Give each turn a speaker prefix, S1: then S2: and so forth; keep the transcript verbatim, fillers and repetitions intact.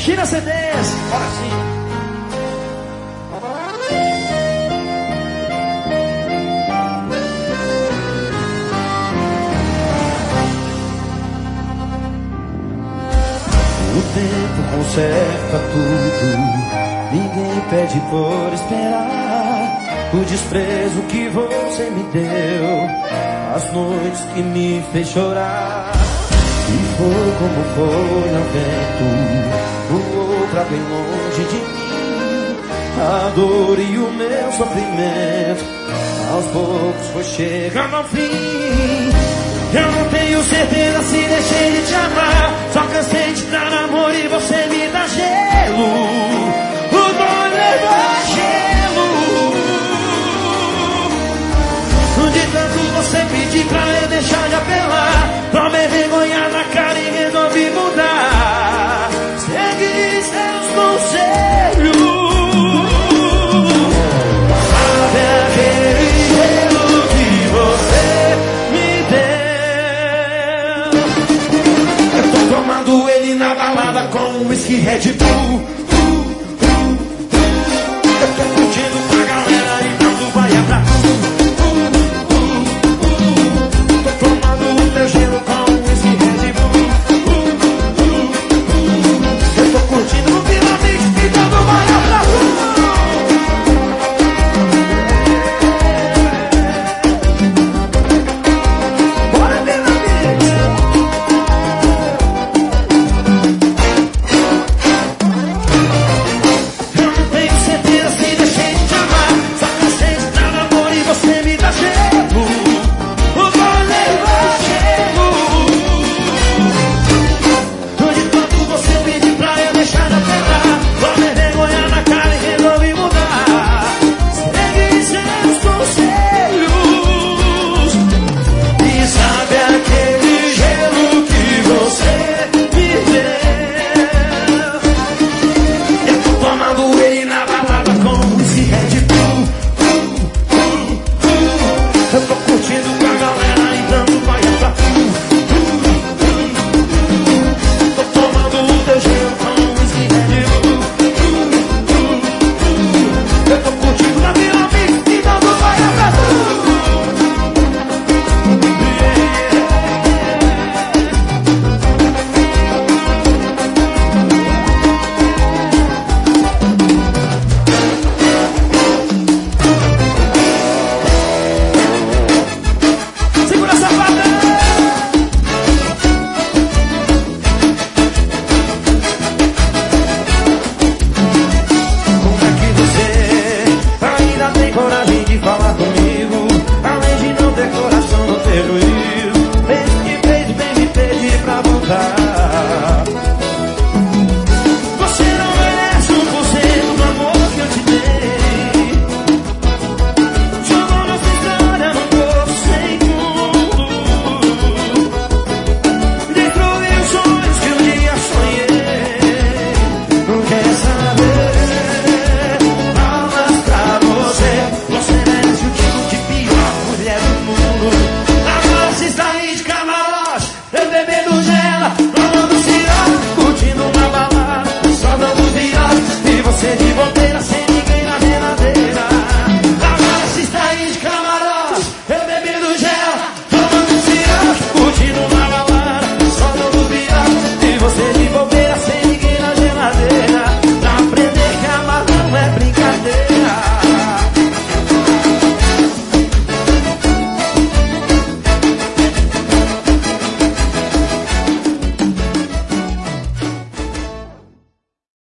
S1: China C Ds, bora sim.
S2: O tempo conserta tudo, ninguém pede por esperar. O desprezo que você me deu, as noites que me fez chorar. E foi como foi ao vento, voou pra bem longe de mim. A dor e o meu sofrimento, aos poucos foi chegando ao fim. Eu não tenho certeza se deixei de te amar, só cansei de dar amor e você me dá gelo. O dor levou gelo. De tanto você pedir pra eu deixar de apelar, tomei vergonha na cara e resolvi mudar. Segui seus conselhos. Sabe aquele gelo que você me deu? Eu tô tomando ele na balada com whisky Red Bull. Eu tô curtindo com a galera e dando baia pra tudo. Gelo com esse Red Bull. Eu tô curtindo no Vila Mix e dando baia pra bora, Vila Mix. Eu não tenho certeza se deixei de te amar, só cansei de dar amor e você me dá gelo. O dor levou gelo. De tanto você pedir pra eu deixar de apelar, tomei vergonha na cara e resolvi mudar. Segui seus conselhos. E sabe aquele gelo que você me deu? Eu tô tomando ele na balada com esse Red Bull. Eu tô curtindo com a galera e dando baia pra tu. Tô tomando o teu gelo com esse Red Bull. Eu tô curtindo na Vila Mix e dando baia pra tu. Segura essa parte. Como é que você ainda tem coragem de falar comigo? Além de não ter coração, não ter juízo. Fez o que fez, bem me pedir pra voltar.